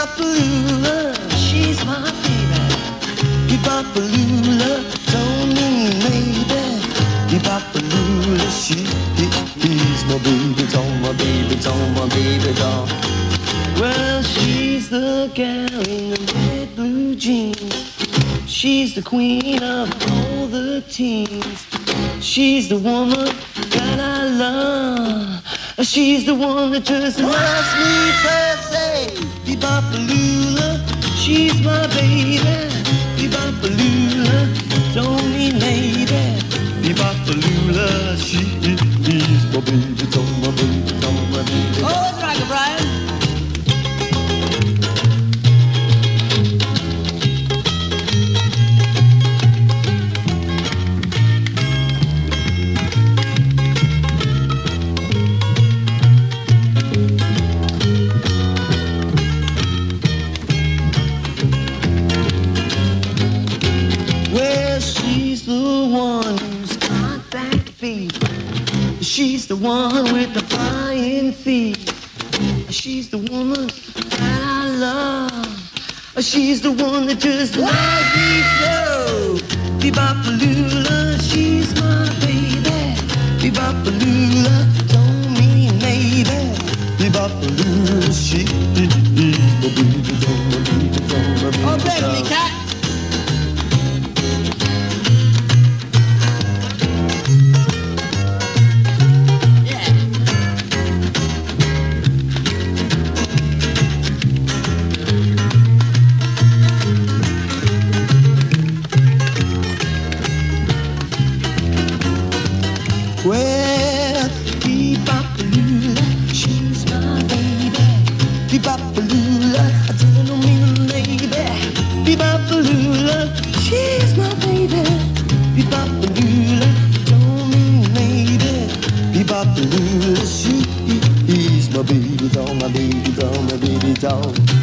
Bebopalula, she's my baby. Bebopalula, don't mean maybe. Bebopalula, she's my baby doll, my baby doll, my baby doll. Well, she's the gal in the red blue jeans. She's the queen of all the teens. She's the woman that I love. She's the one that just loves me per se. Bebopalula, she's my baby. Bebopalula, don't mean maybe. Bebopalula, she's my baby, don't my baby, don't my baby. Oh, it's right, Brian. She's the one with the flying feet. She's the woman that I love. She's the one that just loves me so. Bebopalula, she's my baby. Bebopalula, don't mean maybe. Bebopalula, she's my baby, don't my baby, don't my baby. Oh, baby, cat. Well, Bebopalula, she's my baby. Bebopalula, I don't mean maybe. Bebopalula, she's my baby. Bebopalula, don't mean maybe. Bebopalula, she's my baby doll, my baby doll, my baby doll.